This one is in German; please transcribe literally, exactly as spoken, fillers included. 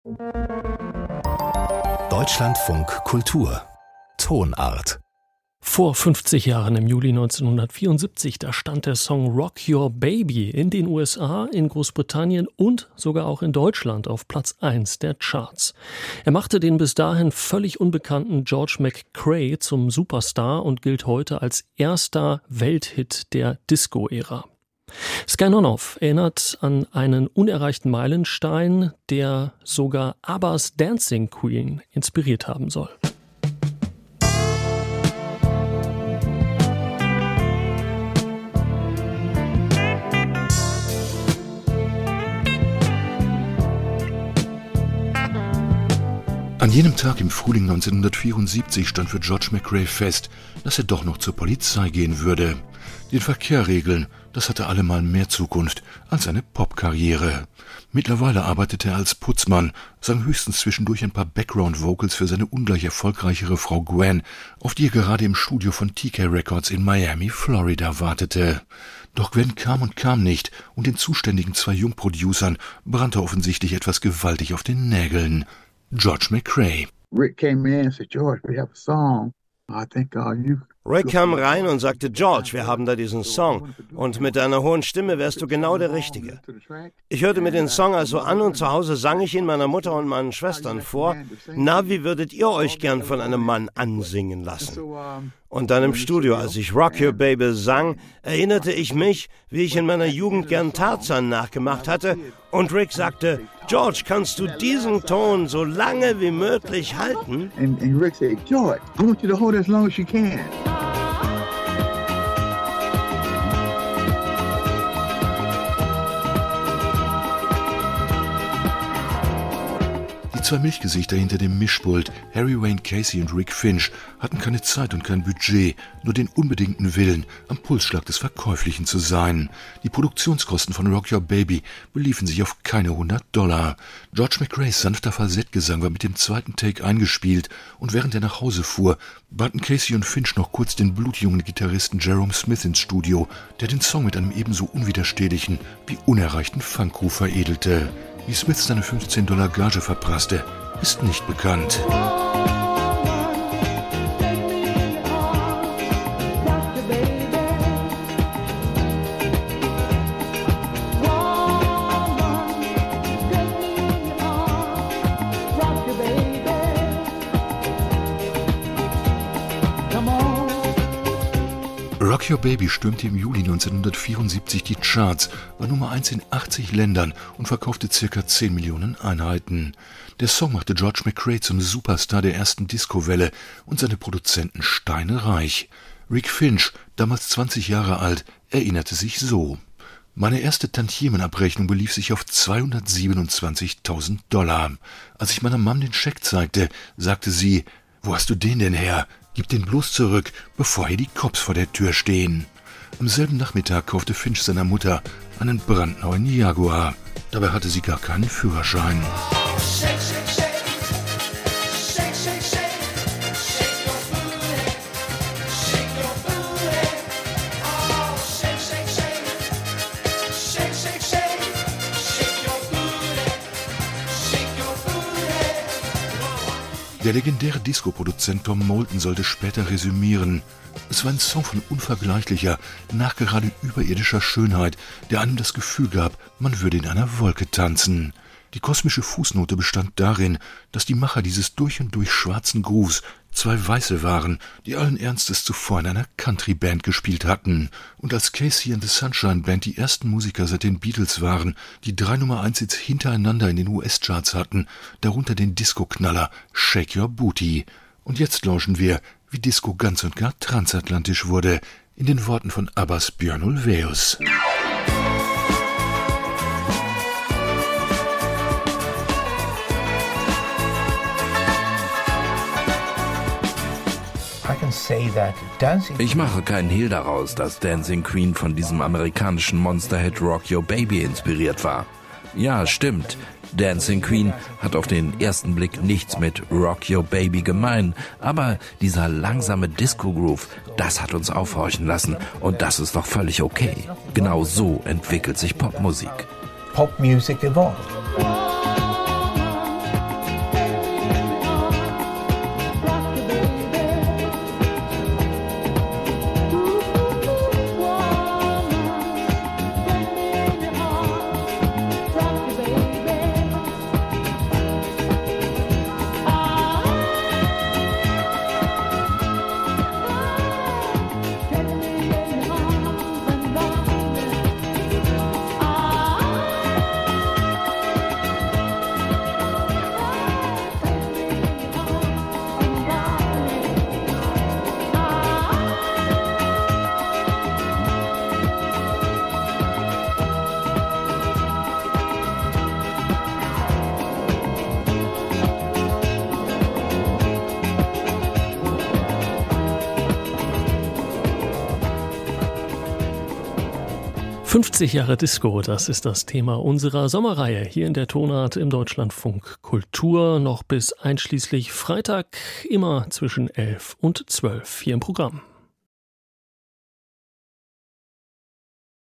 Deutschlandfunk Kultur Tonart. Vor fünfzig Jahren, im Juli neunzehnhundertvierundsiebzig, da stand der Song Rock Your Baby in den U S A, in Großbritannien und sogar auch in Deutschland auf Platz eins der Charts. Er machte den bis dahin völlig unbekannten George McCrae zum Superstar und gilt heute als erster Welthit der Disco-Ära. Sky Nonov erinnert an einen unerreichten Meilenstein, der sogar ABBAs Dancing Queen inspiriert haben soll. An jenem Tag im Frühling neunzehnhundertvierundsiebzig stand für George McCrae fest, dass er doch noch zur Polizei gehen würde. Den Verkehr regeln, das hatte allemal mehr Zukunft als eine Popkarriere. Mittlerweile arbeitete er als Putzmann, sang höchstens zwischendurch ein paar Background-Vocals für seine ungleich erfolgreichere Frau Gwen, auf die er gerade im Studio von T K Records in Miami, Florida wartete. Doch Gwen kam und kam nicht, und den zuständigen zwei Jungproducern brannte offensichtlich etwas gewaltig auf den Nägeln. George McCrae. Rick came in and said, George, we have a song. I think uh, you Rick kam rein und sagte, George, wir haben da diesen Song und mit deiner hohen Stimme wärst du genau der Richtige. Ich hörte mir den Song also an und zu Hause sang ich ihn meiner Mutter und meinen Schwestern vor. Na, wie würdet ihr euch gern von einem Mann ansingen lassen? Und dann im Studio, als ich Rock Your Baby sang, erinnerte ich mich, wie ich in meiner Jugend gern Tarzan nachgemacht hatte. Und Rick sagte, George, kannst du diesen Ton so lange wie möglich halten? And, and Rick said, George, I want you to hold it as long as you can. Die zwei Milchgesichter hinter dem Mischpult, Harry Wayne Casey und Rick Finch, hatten keine Zeit und kein Budget, nur den unbedingten Willen, am Pulsschlag des Verkäuflichen zu sein. Die Produktionskosten von Rock Your Baby beliefen sich auf keine hundert Dollar. George McCraes sanfter Falsettgesang war mit dem zweiten Take eingespielt, und während er nach Hause fuhr, baten Casey und Finch noch kurz den blutjungen Gitarristen Jerome Smith ins Studio, der den Song mit einem ebenso unwiderstehlichen wie unerreichten Funkruf veredelte. Wie Smith seine fünfzehn Dollar Gage verprasste, ist nicht bekannt. Rock Your Baby stürmte im Juli neunzehnhundertvierundsiebzig die Charts, war Nummer eins in achtzig Ländern und verkaufte circa zehn Millionen Einheiten. Der Song machte George McCrae zum Superstar der ersten Disco-Welle und seine Produzenten steinereich. Rick Finch, damals zwanzig Jahre alt, erinnerte sich so: Meine erste Tantiemenabrechnung belief sich auf zweihundertsiebenundzwanzigtausend Dollar. Als ich meiner Mom den Scheck zeigte, sagte sie, »Wo hast du den denn her? Gib den bloß zurück, bevor hier die Cops vor der Tür stehen.« Am selben Nachmittag kaufte Finch seiner Mutter einen brandneuen Jaguar. Dabei hatte sie gar keinen Führerschein. Der legendäre Disco-Produzent Tom Moulton sollte später resümieren: Es war ein Song von unvergleichlicher, nachgerade überirdischer Schönheit, der einem das Gefühl gab, man würde in einer Wolke tanzen. Die kosmische Fußnote bestand darin, dass die Macher dieses durch und durch schwarzen Grooves zwei Weiße waren, die allen Ernstes zuvor in einer Country-Band gespielt hatten. Und als Casey and the Sunshine Band die ersten Musiker seit den Beatles waren, die drei Nummer eins Hits hintereinander in den U S-Charts hatten, darunter den Disco-Knaller Shake Your Booty. Und jetzt lauschen wir, wie Disco ganz und gar transatlantisch wurde, in den Worten von ABBAs Björn Ulvaeus. Ich mache keinen Hehl daraus, dass Dancing Queen von diesem amerikanischen Monster-Hit Rock Your Baby inspiriert war. Ja, stimmt. Dancing Queen hat auf den ersten Blick nichts mit Rock Your Baby gemein, aber dieser langsame Disco-Groove, das hat uns aufhorchen lassen und das ist doch völlig okay. Genau so entwickelt sich Popmusik. Pop music evolved. fünfzig Jahre Disco, das ist das Thema unserer Sommerreihe hier in der Tonart im Deutschlandfunk Kultur. Noch bis einschließlich Freitag, immer zwischen elf und zwölf hier im Programm.